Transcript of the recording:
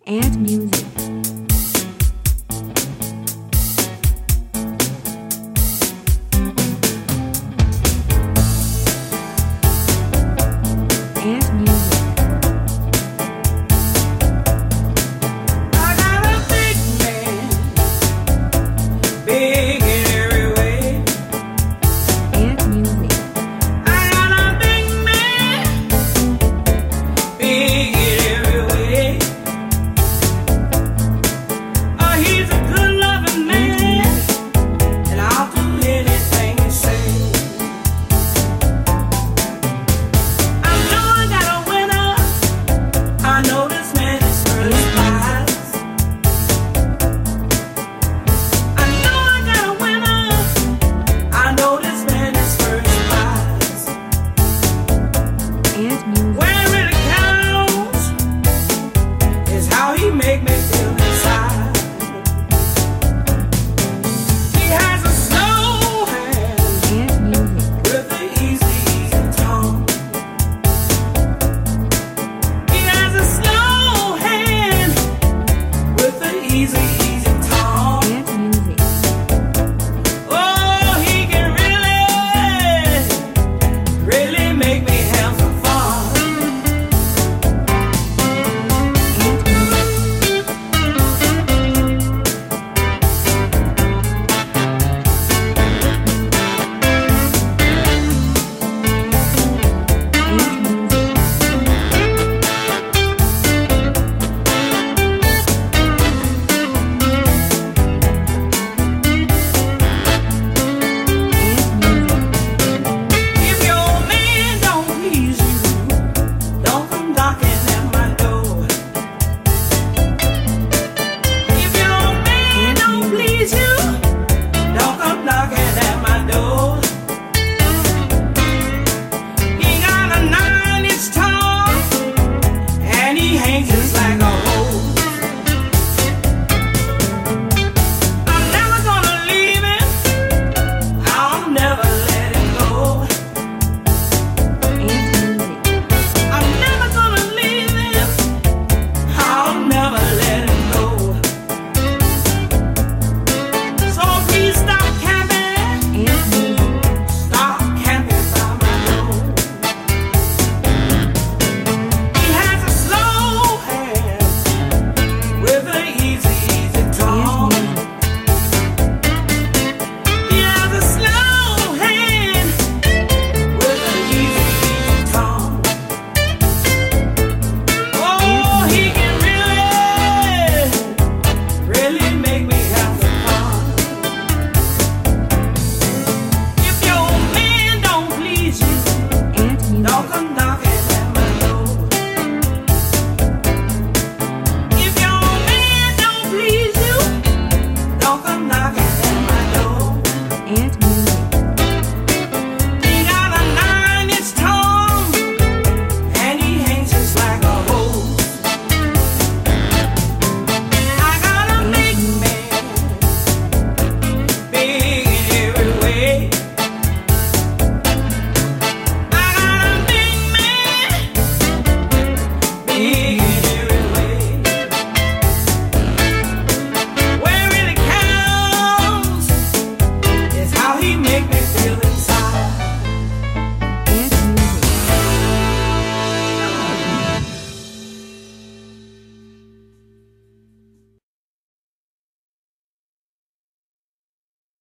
and music. And music. I got a big man, big in every way. And music. I got a big man, big in every way. Oh, he's a good loving man, and I'll do anything he says. I know I got a winner. I know this man is first class. I know I got a winner. I know this man is first class. And music. Where it really counts is how he make me